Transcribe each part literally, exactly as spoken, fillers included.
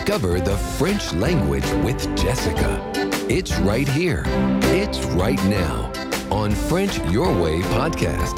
Discover the French language with Jessica. It's right here. It's right now on French Your Way podcast.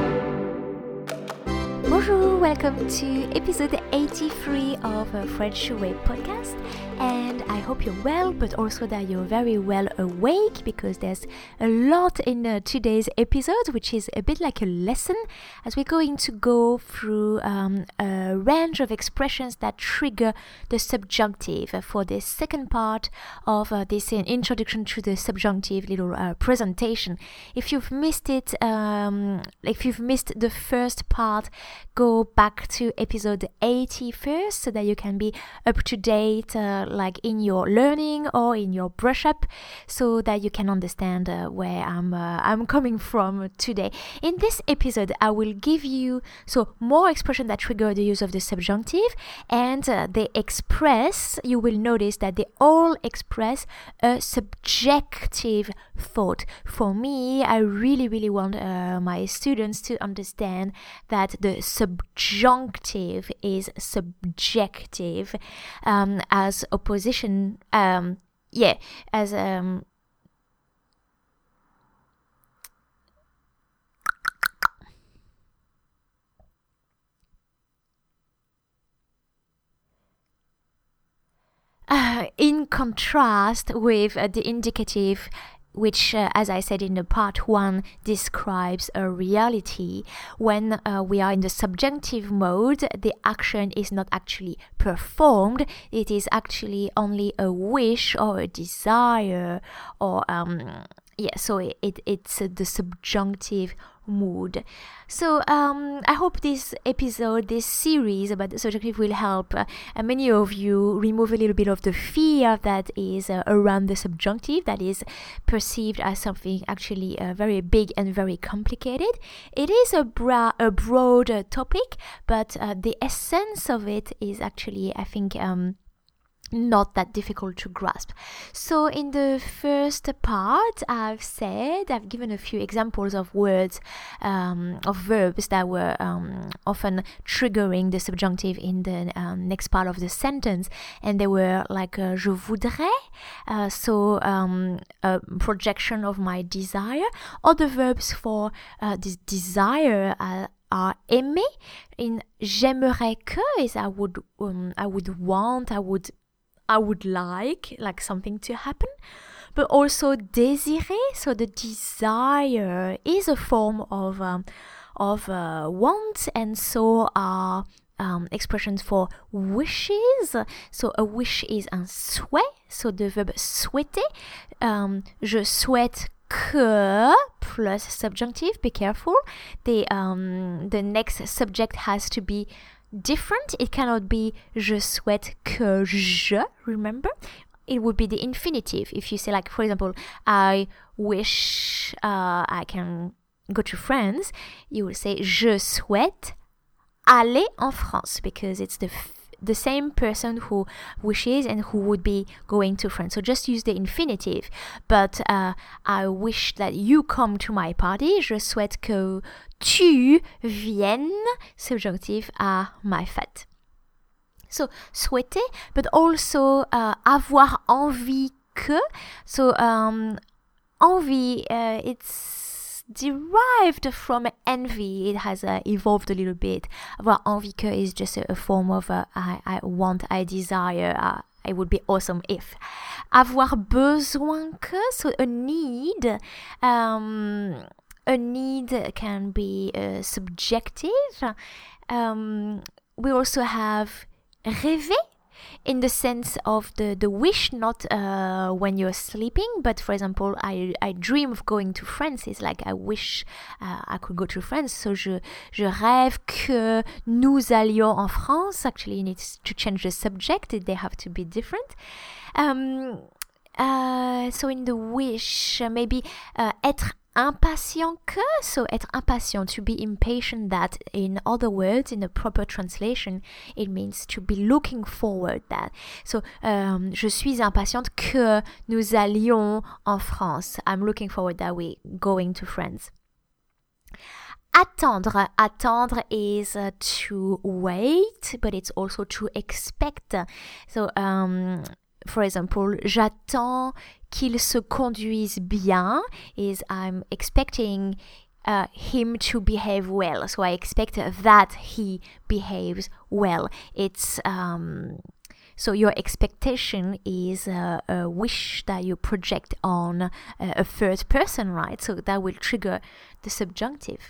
Bonjour, welcome to episode eighty-three of a French Your Way podcast. And I hope you're well, but also that you're very well awake, because there's a lot in uh, today's episode, which is a bit like a lesson, as we're going to go through um, a range of expressions that trigger the subjunctive for this second part of uh, this uh, introduction to the subjunctive little uh, presentation. If you've missed it, um, if you've missed the first part, go back to episode eighty first, so that you can be up to date uh, like in your learning or in your brush up, so that you can understand uh, where I'm uh, I'm coming from today. In this episode, I will give you so more expressions that trigger the use of the subjunctive, and uh, they express, you will notice that they all express a subjective thought. For me, I really really want uh, my students to understand that the subjunctive is subjective, um, as opposition, um, yeah, as um, uh, in contrast with uh, the indicative, which, uh, as I said in the part one, describes a reality. When uh, we are in the subjunctive mode, the action is not actually performed. It is actually only a wish or a desire, or um, yeah. So it, it it's uh, the subjunctive mood. So um, I hope this episode, this series about the subjunctive will help uh, many of you remove a little bit of the fear that is uh, around the subjunctive, that is perceived as something actually uh, very big and very complicated. It is a, bra- a broad uh, topic, but uh, the essence of it is actually, I think, um, not that difficult to grasp. So in the first part, I've said, I've given a few examples of words, um, of verbs that were um, often triggering the subjunctive in the um, next part of the sentence, and they were like uh, je voudrais, uh, so um, a projection of my desire. Other verbs for uh, this desire uh, are aimer. In j'aimerais que is I would um, I would want, I would I would like, like something to happen. But also désirer, so the desire is a form of um, of uh, want, and so are um, expressions for wishes. So a wish is un souhait, so the verb souhaiter. Um, je souhaite que plus subjunctive, be careful. The um the next subject has to be different. It cannot be je souhaite que je, remember? It would be the infinitive. If you say, like, for example, I wish uh, I can go to France, you will say je souhaite aller en France, because it's the f- the same person who wishes and who would be going to France. So just use the infinitive. But uh, I wish that you come to my party. Je souhaite que tu viennes, subjunctif, à ma fête. So souhaiter, but also uh, avoir envie que. So um, envie, uh, it's derived from envy. It has uh, evolved a little bit. Avoir envie que is just a, a form of uh, I, I want, I desire. Uh, it would be awesome if. Avoir besoin que, so a need. Um, a need can be uh, subjective. Um, we also have rêver, in the sense of the, the wish, not uh, when you're sleeping, but for example, I, I dream of going to France. It's like I wish uh, I could go to France. So je, je rêve que nous allions en France. Actually, you need to change the subject. They have to be different. Um, uh, so in the wish, uh, maybe uh, être impatient que, so être impatient, to be impatient, that in other words, in a proper translation, it means to be looking forward that. So, um, je suis impatiente que nous allions en France. I'm looking forward that we're going to France. attendre. Attendre is uh, to wait, but it's also to expect. So, um, for example, j'attends qu'il se conduise bien is I'm expecting uh, him to behave well. So I expect that he behaves well. It's um, so your expectation is a, a wish that you project on a, a third person, right? So that will trigger the subjunctive.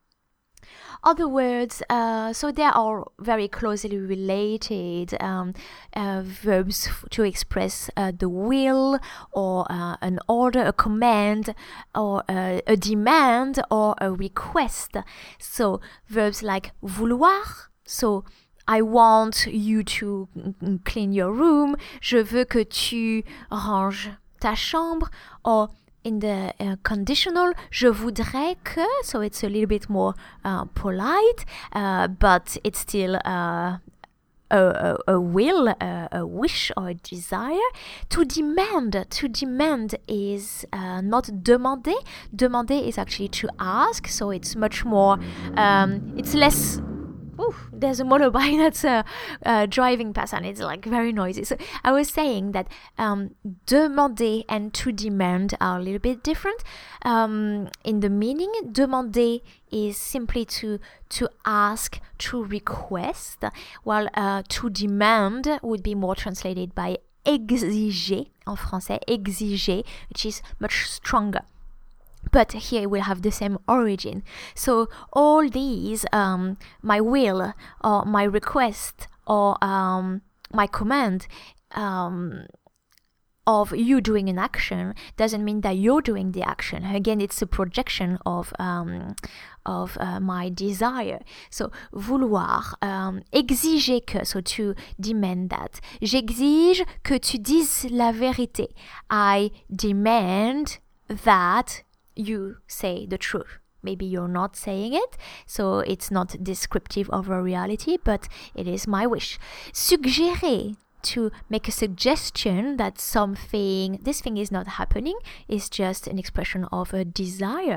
Other words, uh, so they are very closely related. Um, uh, verbs f- to express uh, the will, or uh, an order, a command, or uh, a demand, or a request. So verbs like vouloir, so I want you to clean your room, je veux que tu ranges ta chambre, or in the uh, conditional, je voudrais que, so it's a little bit more uh, polite, uh, but it's still uh, a, a, a will, a, a wish or a desire. To demand, to demand is uh, not demander. Demander is actually to ask, so it's much more, um, it's less. Ooh, there's a motorbike that's uh, uh, driving past and it's like very noisy. So I was saying that um, demander and to demand are a little bit different um, in the meaning. Demander is simply to to ask, to request, while uh, to demand would be more translated by exiger en français, exiger, which is much stronger. But here we'll have the same origin. So all these, um, my will or my request or um, my command um, of you doing an action doesn't mean that you're doing the action. Again, it's a projection of um, of uh, my desire. So vouloir, um, exiger que, so to demand that. J'exige que tu dises la vérité. I demand that you say the truth. Maybe you're not saying it, so it's not descriptive of a reality, but it is my wish. Suggérer, to make a suggestion that something, this thing is not happening, is just an expression of a desire.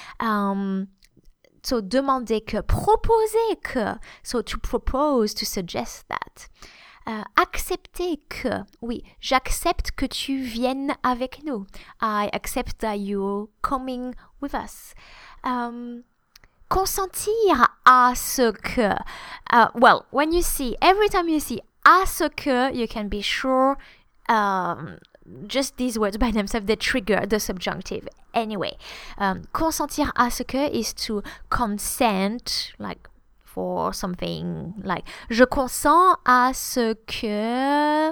Um, so demander que, proposer que, so to propose, to suggest that. Uh, accepter que, oui, j'accepte que tu viennes avec nous. I accept that you're coming with us. Um, consentir à ce que, uh, well, when you see, every time you see à ce que, you can be sure um, just these words by themselves, they trigger the subjunctive. Anyway, um, consentir à ce que is to consent, like, for something like je consens à ce que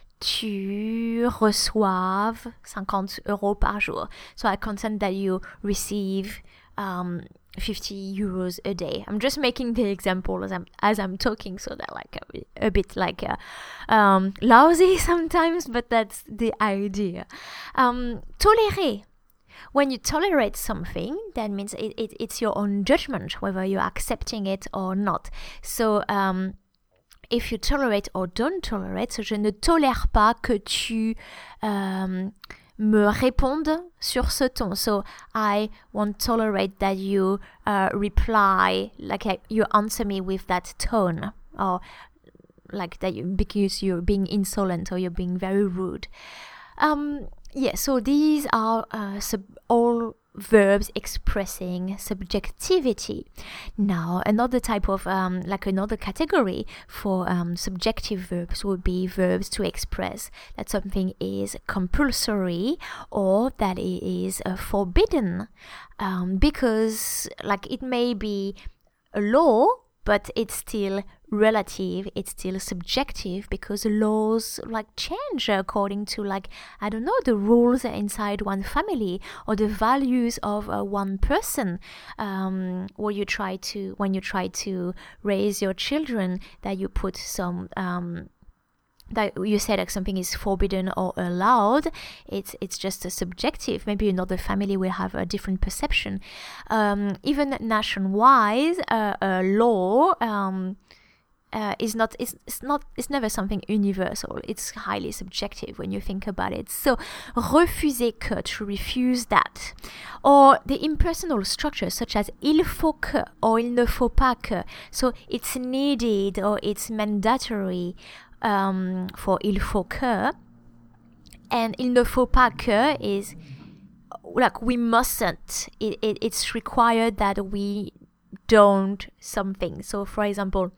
tu reçoives fifty euros par jour. So I consent that you receive um, fifty euros a day. I'm just making the example as I'm as I'm talking, so that like a, a bit like uh, um, lousy sometimes, but that's the idea. Um, tolérer. When you tolerate something, that means it, it, it's your own judgment whether you're accepting it or not. So, um, if you tolerate or don't tolerate, so je ne tolère pas que tu um, me répondes sur ce ton. So, I won't tolerate that you uh, reply, like uh, you answer me with that tone, or like that you, because you're being insolent or you're being very rude. Um, Yeah, so these are uh, sub- all verbs expressing subjectivity. Now, another type of, um, like another category for um, subjective verbs would be verbs to express that something is compulsory or that it is uh, forbidden. Um, because, like, it may be a law, but it's still relative, it's still subjective, because laws like change according to, like, I don't know, the rules inside one family or the values of uh, one person. Um, or you try to, when you try to raise your children, that you put some um, that you say that something is forbidden or allowed, it's it's just a subjective. Maybe another family will have a different perception. Um, even nation-wise, uh, a law um, uh, is not it's, it's not it's never something universal. It's highly subjective when you think about it. So refuser que, to refuse that. that. Or the impersonal structures such as il faut que or il ne faut pas que. So it's needed or it's mandatory um, for il faut que. And il ne faut pas que is like we mustn't. It, it, it's required that we don't something. So for example,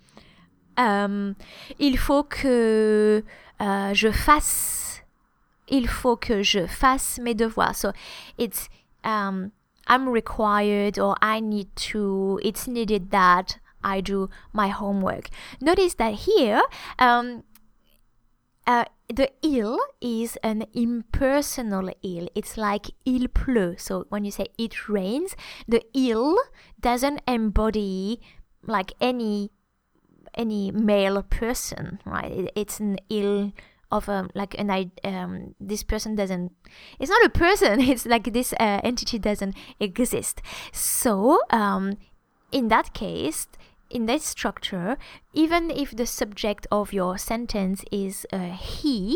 um, il faut que uh, je fasse. Il faut que je fasse mes devoirs. So it's um, I'm required or I need to. It's needed that I do my homework. Notice that here. Um, Uh, the il is an impersonal il. It's like il pleut. So when you say it rains, the il doesn't embody like any any male person, right? It, it's an il of a like an um this person doesn't. It's not a person. It's like this uh, entity doesn't exist. So um, in that case. In that structure, even if the subject of your sentence is uh, he,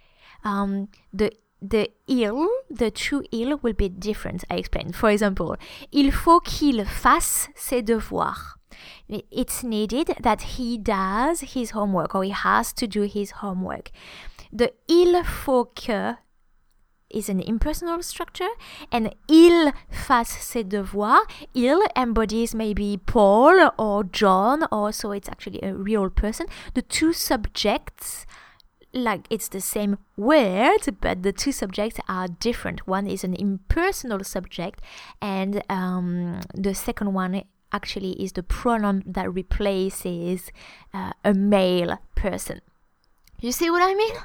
um, the the il, the true il will be different. I explain. For example, il faut qu'il fasse ses devoirs. It's needed that he does his homework or he has to do his homework. The il faut que is an impersonal structure, and il fasse ses devoirs. Il embodies maybe Paul or John, or so it's actually a real person. The two subjects, like it's the same word, but the two subjects are different. One is an impersonal subject, and um, the second one actually is the pronoun that replaces uh, a male person. You see what I mean?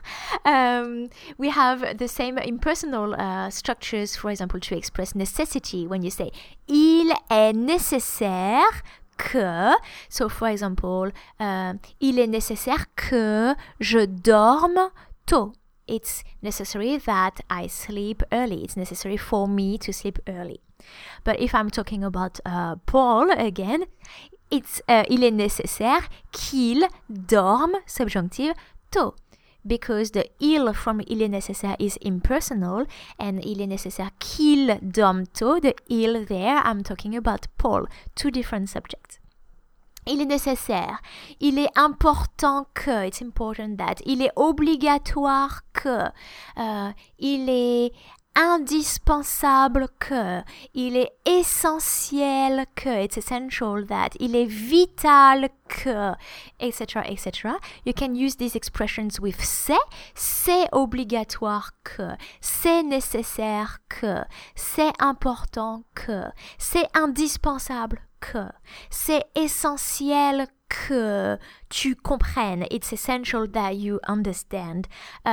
Um, we have the same impersonal uh, structures, for example, to express necessity. When you say il est nécessaire que, so for example, uh, il est nécessaire que je dorme tôt. It's necessary that I sleep early. It's necessary for me to sleep early. But if I'm talking about uh, Paul again, it's uh, il est nécessaire qu'il dorme, subjunctive, tôt, because the il from il est nécessaire is impersonal, and il est nécessaire qu'il dorme tôt, the il there, I'm talking about Paul, two different subjects. Il est nécessaire, il est important que, it's important that, il est obligatoire que, uh, il est indispensable que, il est essentiel que, it's essential that, il est vital que, et cetera, et cetera. You can use these expressions with c'est, c'est obligatoire que, c'est nécessaire que, c'est important que, c'est indispensable que, c'est essentiel que tu comprennes, it's essential that you understand.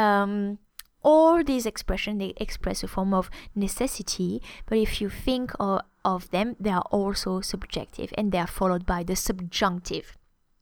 Um, All these expressions, they express a form of necessity, but if you think of, of them, they are also subjective, and they are followed by the subjunctive.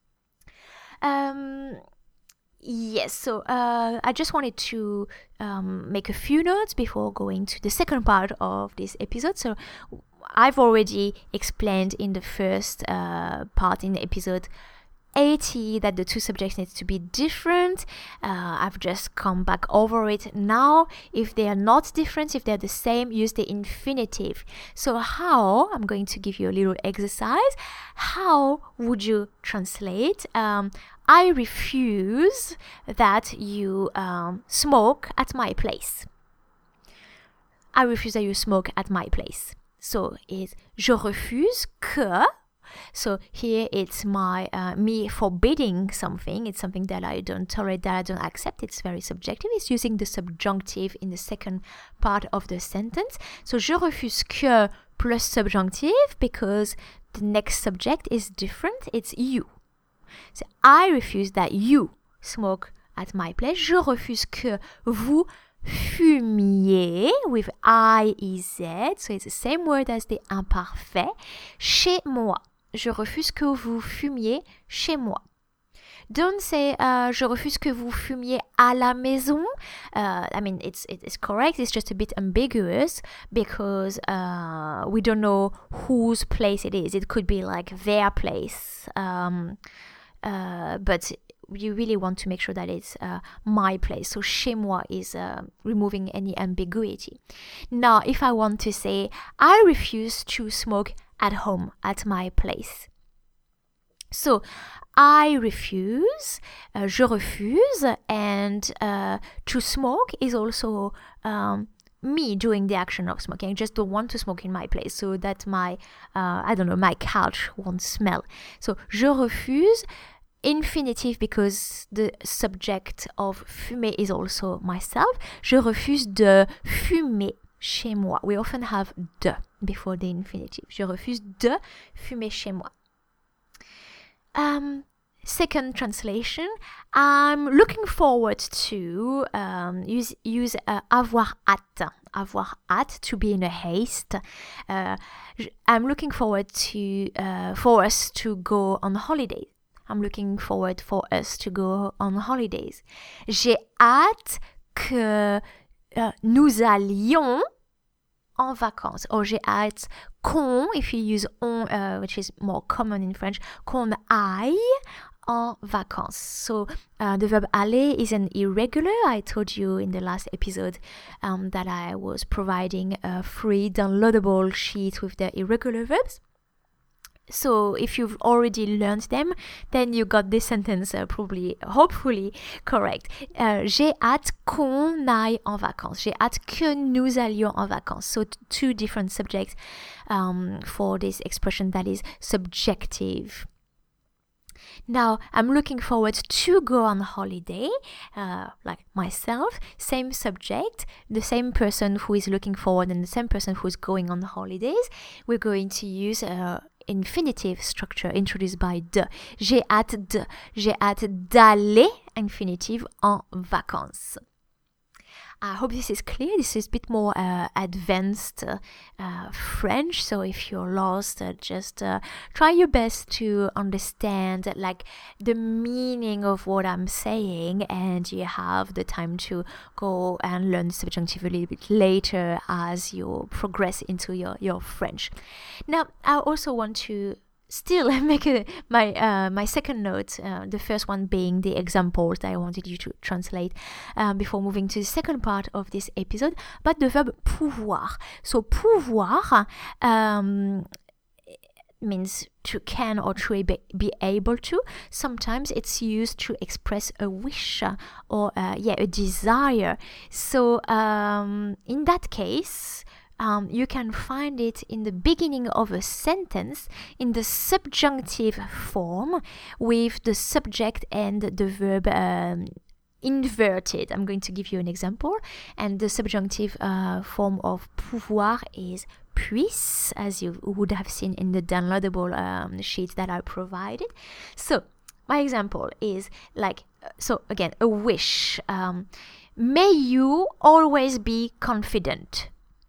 Um, yes, so uh, I just wanted to um, make a few notes before going to the second part of this episode. So I've already explained in the first uh, part in the episode eighty that the two subjects need to be different. Uh, I've just come back over it now. If they are not different, if they're the same, use the infinitive. So how, I'm going to give you a little exercise. How would you translate? Um, I refuse that you um, smoke at my place. I refuse that you smoke at my place. So it's je refuse que. So here it's my uh, me forbidding something. It's something that I don't tolerate, that I don't accept. It's very subjective. It's using the subjunctive in the second part of the sentence. So je refuse que plus subjunctive because the next subject is different. It's you. So I refuse that you smoke at my place. Je refuse que vous fumiez with I E Z. So it's the same word as the imparfait. Chez moi. Je refuse que vous fumiez chez moi. Don't say uh, je refuse que vous fumiez à la maison. Uh, I mean, it's it's correct. It's just a bit ambiguous because uh, we don't know whose place it is. It could be like their place, um, uh, but you really want to make sure that it's uh, my place. So chez moi is uh, removing any ambiguity. Now, if I want to say, I refuse to smoke at home, at my place. So, I refuse, uh, je refuse, and uh, to smoke is also um, me doing the action of smoking. I just don't want to smoke in my place so that my, uh, I don't know, my couch won't smell. So, je refuse, infinitive because the subject of fumer is also myself. Je refuse de fumer chez moi. We often have de before the infinitive. Je refuse de fumer chez moi. Um, second translation, I'm looking forward to um, use use uh, avoir hâte, avoir hâte, to be in a haste. Uh, I'm looking forward to uh, for us to go on holiday. I'm looking forward for us to go on holidays. J'ai hâte que uh, nous allions en vacances. Or j'ai hâte qu'on, if you use on, uh, which is more common in French, qu'on aille en vacances. So uh, the verb aller is an irregular. I told you in the last episode um, that I was providing a free downloadable sheet with the irregular verbs. So if you've already learned them, then you got this sentence uh, probably, hopefully correct. Uh, j'ai hâte qu'on aille en vacances. J'ai hâte que nous allions en vacances. So t- two different subjects um, for this expression that is subjective. Now, I'm looking forward to go on holiday, uh, like myself, same subject, the same person who is looking forward and the same person who is going on holidays. We're going to use uh, infinitive structure introduced by de. J'ai hâte de. J'ai hâte d'aller, infinitive, en vacances. I hope this is clear. This is a bit more uh, advanced uh, uh, French. So if you're lost, uh, just uh, try your best to understand like the meaning of what I'm saying, and you have the time to go and learn the subjunctive a little bit later as you progress into your, your French. Now, I also want to still make a, my uh, my second note, uh, the first one being the examples that I wanted you to translate um, before moving to the second part of this episode, but the verb pouvoir. So pouvoir um, means to can or to be able to. Sometimes it's used to express a wish or uh, yeah a desire. So um, in that case, Um, you can find it in the beginning of a sentence in the subjunctive form with the subject and the verb um, inverted. I'm going to give you an example. And the subjunctive uh, form of pouvoir is puisse, as you would have seen in the downloadable um, sheet that I provided. So, my example is like, so again, a wish. Um, may you always be confident.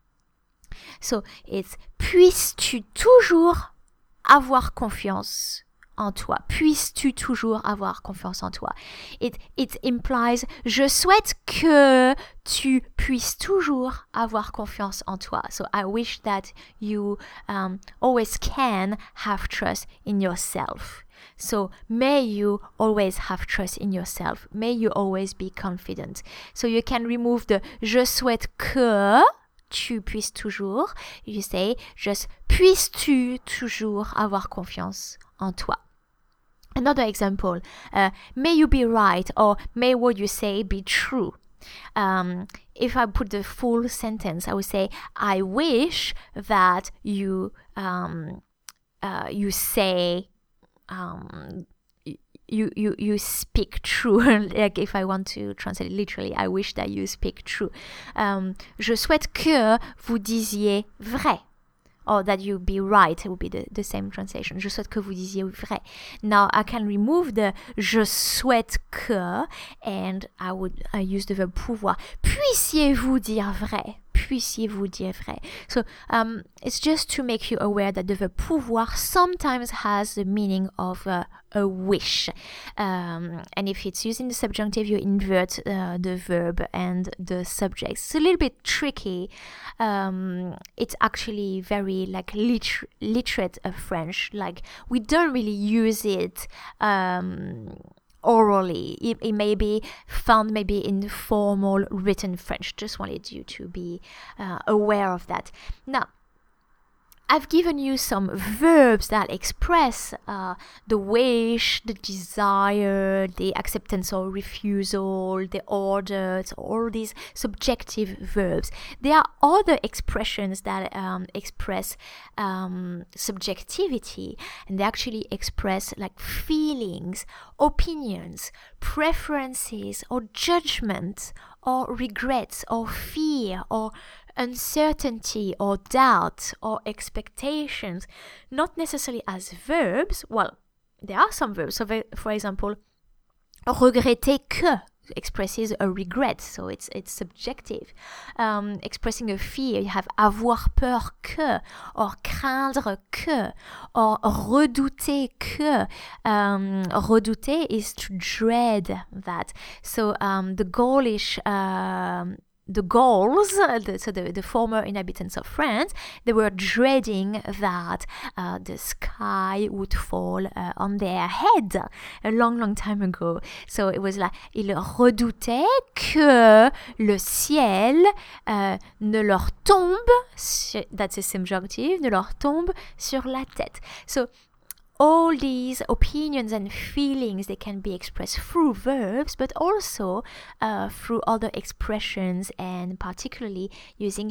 So it's puisses-tu toujours avoir confiance en toi? Puisses-tu toujours avoir confiance en toi? It it implies je souhaite que tu puisses toujours avoir confiance en toi. So I wish that you um, always can have trust in yourself. So may you always have trust in yourself. May you always be confident. So you can remove the je souhaite que tu puisses toujours. You say just puisses-tu toujours avoir confiance en toi. Another example, uh, may you be right, or may what you say be true. Um, if I put the full sentence, I would say, I wish that you um, uh, you say um, you you you speak true. Like if I want to translate literally, I wish that you speak true. Um, je souhaite que vous disiez vrai. Or that you be right, it would be the, the same translation. Je souhaite que vous disiez vrai. Now I can remove the je souhaite que and I would I use the verb pouvoir. Puissiez-vous dire vrai? Puissiez-vous dire vrai? So um, it's just to make you aware that the verb pouvoir sometimes has the meaning of uh, a wish. Um, and if it's used in the subjunctive, you invert uh, the verb and the subject. It's a little bit tricky. Um, it's actually very like liter- literate uh, French. Like we don't really use it um, orally. It, it may be found maybe in formal written French. Just wanted you to be uh, aware of that. Now, I've given you some verbs that express uh, the wish, the desire, the acceptance or refusal, the order, so all these subjective verbs. There are other expressions that um, express um, subjectivity, and they actually express like feelings, opinions, preferences, or judgment, or regrets, or fear, or uncertainty, or doubt, or expectations, not necessarily as verbs. Well, there are some verbs. So, for example, regretter que expresses a regret, so it's it's subjective. Um, expressing a fear, you have avoir peur que, or craindre que, or redouter que. Um, redouter is to dread that. So um, the Gaulish um, The Gauls, the, so the, the former inhabitants of France, they were dreading that uh, the sky would fall uh, on their head a long, long time ago. So it was like, ils redoutaient que le ciel uh, ne leur tombe, sur, that's a subjunctive, ne leur tombe sur la tête. So all these opinions and feelings, they can be expressed through verbs, but also uh, through other expressions, and particularly using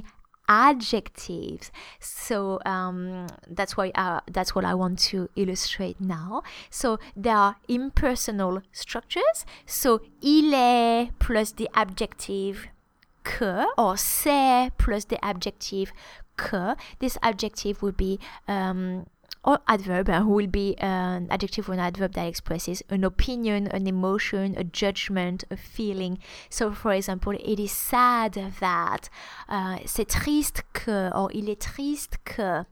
adjectives. So um, that's why uh, that's what I want to illustrate now. So there are impersonal structures. So il est plus the adjective que, or c'est plus the adjective que. This adjective would be um, or adverb uh, will be an adjective or an adverb that expresses an opinion, an emotion, a judgment, a feeling. So, for example, it is sad that, uh, c'est triste que, or il est triste que.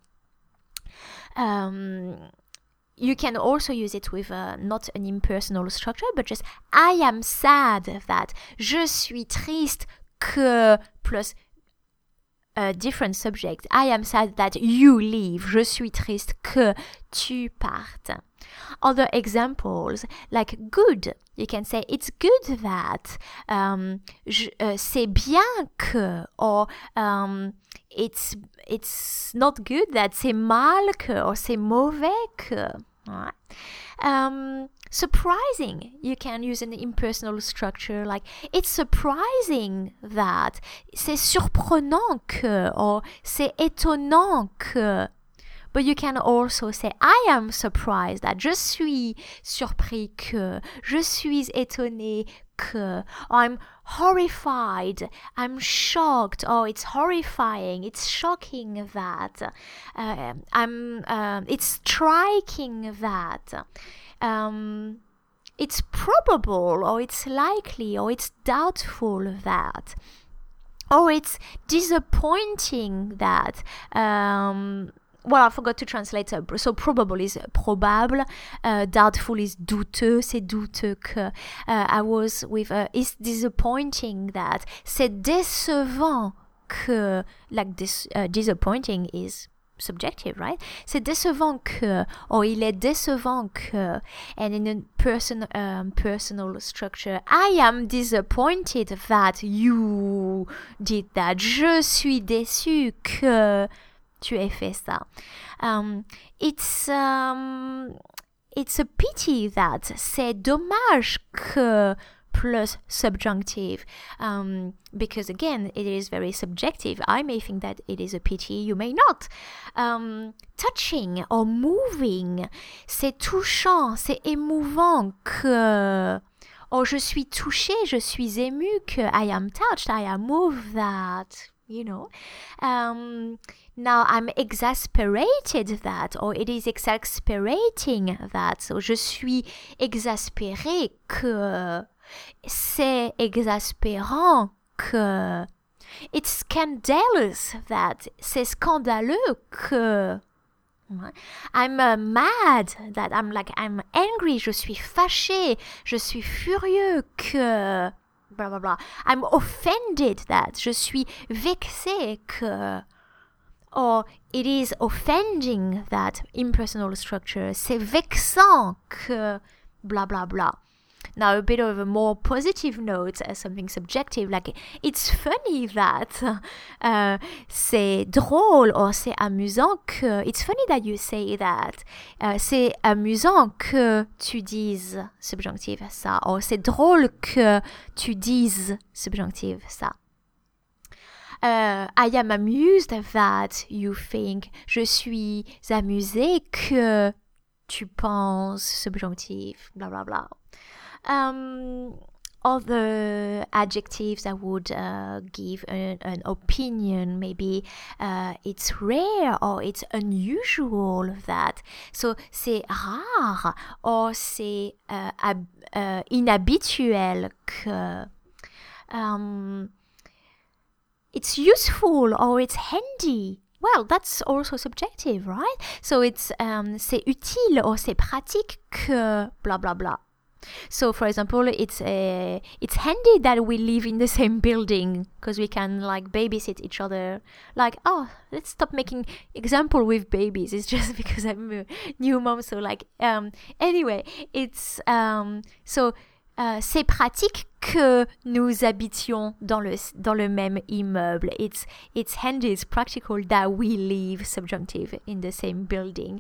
Um, you can also use it with uh, not an impersonal structure, but just I am sad that. Je suis triste que plus a different subject. I am sad that you leave. Je suis triste que tu partes. Other examples, like good. You can say it's good that. Um, je, uh, c'est bien que. Or um, it's it's not good that. C'est mal que. Or c'est mauvais que. Right. Um, surprising. You can use an impersonal structure like it's surprising that. C'est surprenant que, or c'est étonnant que. But you can also say I am surprised that. Je suis surpris que. Je suis étonné que. Or I'm horrified. I'm shocked. Or it's horrifying. It's shocking that. Uh, I'm. Um, it's striking that. Um, it's probable, or it's likely, or it's doubtful that. Or it's disappointing that. Um, Well, I forgot to translate. Uh, so probable is probable. Uh, doubtful is douteux. C'est douteux que. Uh, I was with. Uh, it's disappointing that. C'est décevant que. Like this, uh, disappointing is subjective, right? C'est décevant que. Or il est décevant que. And in a person, um, personal structure, I am disappointed that you did that. Je suis déçu que tu as fait ça. Um, it's um, it's a pity that. C'est dommage que plus subjunctive, um, because again it is very subjective. I may think that it is a pity, you may not. Um, touching or moving, c'est touchant, c'est émouvant que. Or je suis touché, je suis ému que. I am touched, I am moved that. You know, um, now I'm exasperated that, or it is exasperating that. So je suis exaspéré que. C'est exaspérant que. It's scandalous that. C'est scandaleux que. I'm uh, mad that. I'm like, I'm angry. Je suis fâché. Je suis furieux que. Blah, blah, blah. I'm offended that. Je suis vexé que. Or it is offending that. Impersonal structure. C'est vexant que. Blah, blah, blah. now a bit of a more positive note, uh, something subjective, like it's funny that, uh, c'est drôle or c'est amusant que, it's funny that you say that, uh, c'est amusant que tu dises subjonctif ça, or c'est drôle que tu dises subjonctif ça. Uh, I am amused that you think. Je suis amusé que tu penses subjonctif, blah blah blah. Um, other adjectives that would uh, give an, an opinion, maybe uh, it's rare or it's unusual that. So c'est rare or c'est uh, ab- uh, inhabituel que. Um, It's useful or it's handy. Well, that's also subjective, right? So it's um, c'est utile or c'est pratique que blah blah blah. So, for example, it's uh, it's handy that we live in the same building because we can like babysit each other. Like, oh, let's stop making example with babies. It's just because I'm a new mom. So, like, um, anyway, it's um, so. Uh, c'est pratique que nous habitions dans le, dans le même immeuble. It's, it's handy, it's practical that we live, subjunctive, in the same building.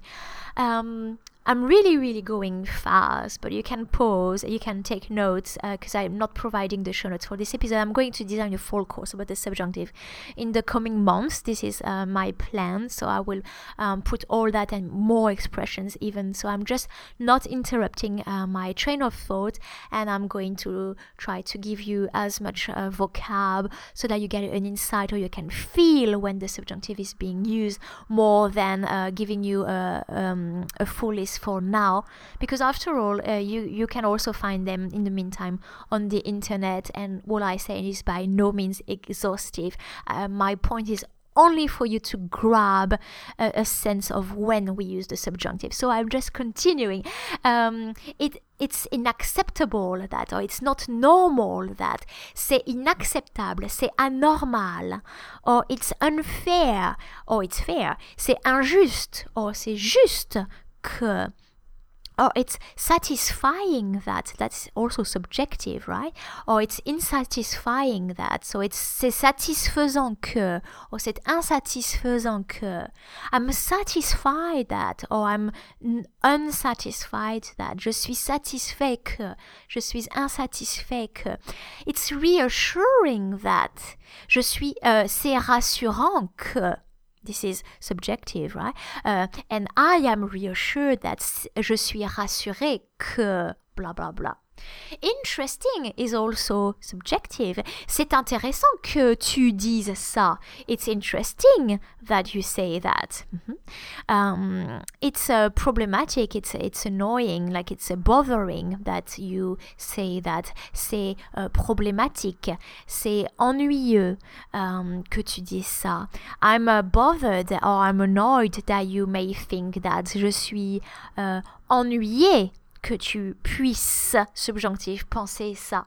Um, I'm really, really going fast, but you can pause, you can take notes, because uh, I'm not providing the show notes for this episode. I'm going to design a full course about the subjunctive in the coming months. This is uh, my plan, so I will um, put all that and more expressions even. So I'm just not interrupting uh, my train of thought, and I'm going to try to give you as much uh, vocab so that you get an insight, or you can feel when the subjunctive is being used, more than uh, giving you a, um, a full list for now, because after all uh, you you can also find them in the meantime on the internet, and what I say is by no means exhaustive. Uh, my point is only for you to grab a, a sense of when we use the subjunctive. So I'm just continuing. Um, it it's inacceptable that, or it's not normal that, c'est inacceptable, c'est anormal, or it's unfair, or it's fair, c'est injuste, or c'est juste que, or it's satisfying that, that's also subjective, right? Or it's insatisfying that, so it's c'est satisfaisant que, or c'est insatisfaisant que. I'm satisfied that, or I'm n- unsatisfied that. Je suis satisfait que, je suis insatisfait que. It's reassuring that. Je suis, uh, c'est rassurant que. This is subjective, right? Uh, and I am reassured that je suis rassuré que blah blah blah. Interesting is also subjective. C'est intéressant que tu dises ça. It's interesting that you say that. Mm-hmm. Um, it's uh, problematic. It's it's annoying. Like it's uh, bothering that you say that. C'est uh, problématique. C'est ennuyeux um, que tu dises ça. I'm uh, bothered or I'm annoyed that you may think that. Je suis uh, ennuyé que tu puisses, subjonctif, penser ça.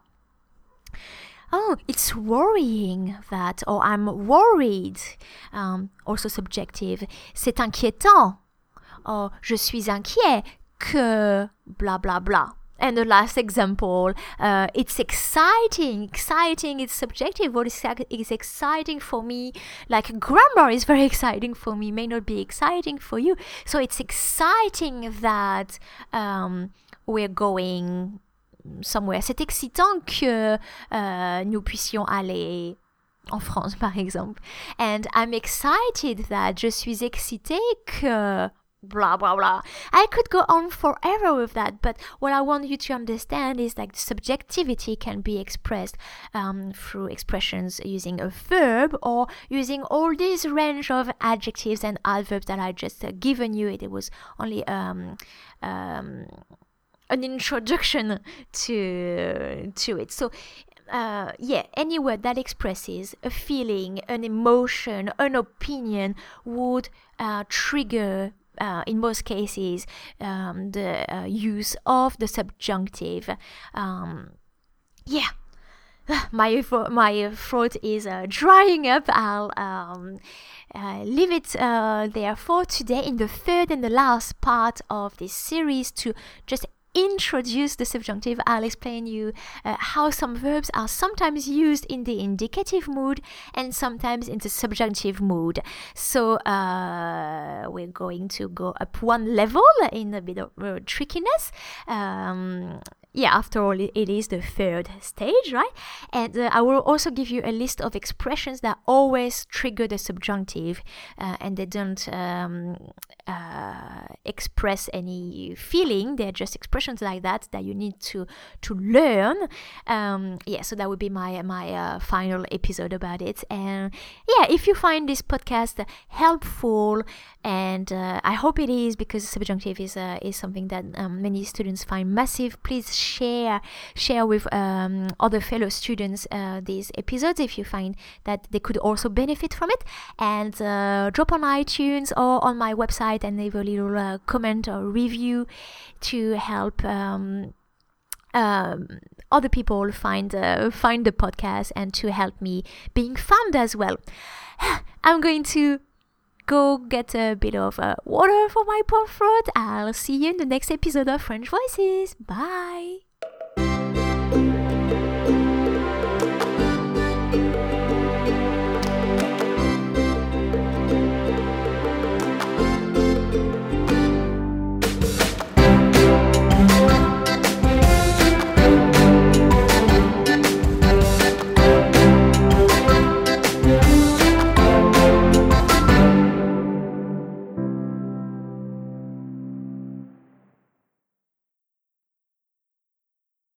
Oh, it's worrying that, or I'm worried, um, also subjective. C'est inquiétant, or je suis inquiet que, blah, blah, blah. And the last example, uh, it's exciting. Exciting is subjective. What is, is exciting for me? Like grammar is very exciting for me, may not be exciting for you. So it's exciting that um, we're going somewhere. C'est excitant que uh, nous puissions aller en France, par exemple. And I'm excited that, je suis excité que blah blah blah. I could go on forever with that, but what I want you to understand is that subjectivity can be expressed um, through expressions using a verb, or using all this range of adjectives and adverbs that I just uh, given you. It, it was only um, um, an introduction to to it. So Uh, yeah, any word that expresses a feeling, an emotion, an opinion would uh, trigger, uh, in most cases, um, the uh, use of the subjunctive. Um, yeah. My my throat is uh, drying up. I'll um, uh, leave it uh, there for today in the third and the last part of this series to just introduce the subjunctive, I'll explain you uh, how some verbs are sometimes used in the indicative mood and sometimes in the subjunctive mood. So uh, we're going to go up one level in a bit of uh, trickiness. Um, Yeah, after all, it is the third stage, right? And uh, I will also give you a list of expressions that always trigger the subjunctive uh, and they don't um, uh, express any feeling. They're just expressions like that that you need to to learn. Um, yeah, so that would be my, my uh, final episode about it. And yeah, if you find this podcast helpful, and uh, I hope it is, because subjunctive is, uh, is something that um, many students find massive, please share share with um, other fellow students uh, these episodes if you find that they could also benefit from it, and uh, drop on iTunes or on my website and leave a little uh, comment or review to help um, um, other people find uh, find the podcast and to help me being found as well. I'm going to go get a bit of uh, water for my poor throat. I'll see you in the next episode of French Voices. Bye!